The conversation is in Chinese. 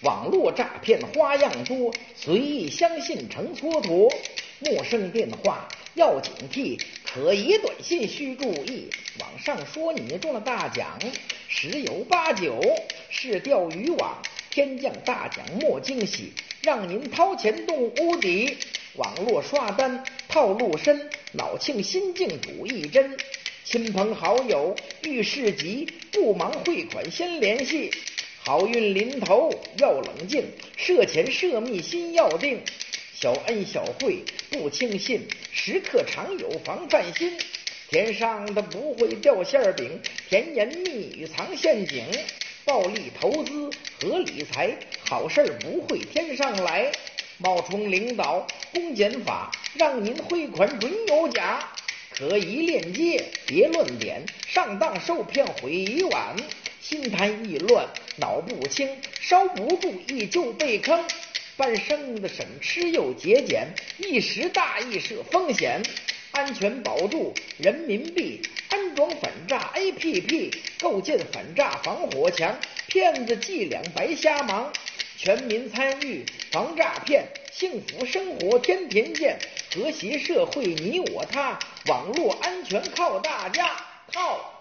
网络诈骗花样多，随意相信成蹉跎。陌生电话要警惕，可疑短信需注意。网上说你中了大奖，十有八九是钓鱼网。天降大奖莫惊喜，让您掏钱动无底。网络刷单套路深，脑庆心境主一针。亲朋好友遇事急，不忙汇款先联系。好运临头要冷静，设钱设密心要定。小恩小惠不轻信，时刻常有防范心。天上的不会掉馅饼，甜言蜜语藏陷阱。暴力投资和理财，好事不会天上来。冒充领导公检法，让您汇款准有假。可疑链接别乱点，上当受骗悔已晚。心贪意乱脑不清，稍不注意就被坑。半生的省吃又节俭，一时大意是风险。安全保住人民币，安装反诈 APP， 构建反诈防火墙，骗子伎俩白瞎忙。全民参与防诈骗，幸福生活天天见。和谐社会你我他，网络安全靠大家，靠